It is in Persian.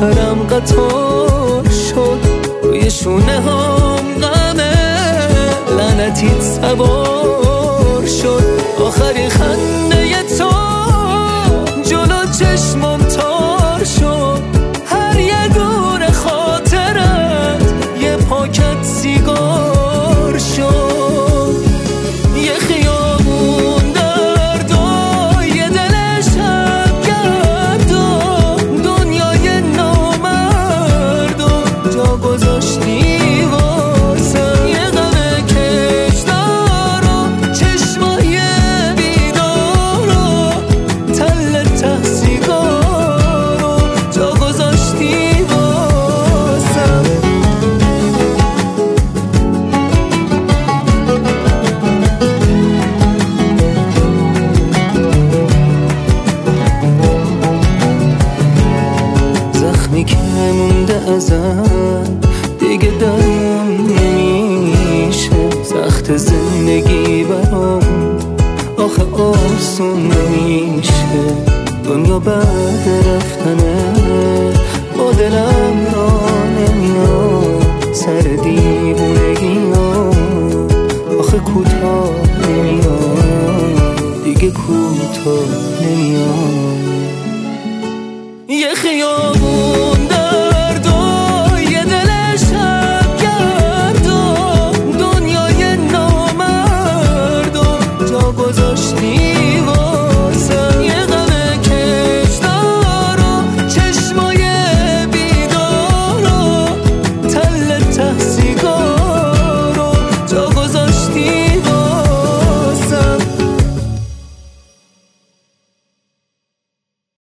آخرم قطار شد، روی شونه هم غمه لعنتیت سوار شد. آخری خنده تو جلو چشمم تار شد، هر یه دور خاطرت یه پاکت سیگار شد. یه خیابون درد و یه دل شبگرد و دنیای نامرد و جا گذاشتی واسم. یه غم کشدار و چشمای بیدار و تل ته سیگار و جا گذاشتی واسم. زخمی که مونده ازم دیگه درمون نمیشه، سخت زندگی برام آخه آسون نمیشه. دنیا بعد رفتنه با دلم را نمیاد، سر دیوونگی ها آخه کوتاه نمیاد، دیگه کوتاه نمیاد. یه خیال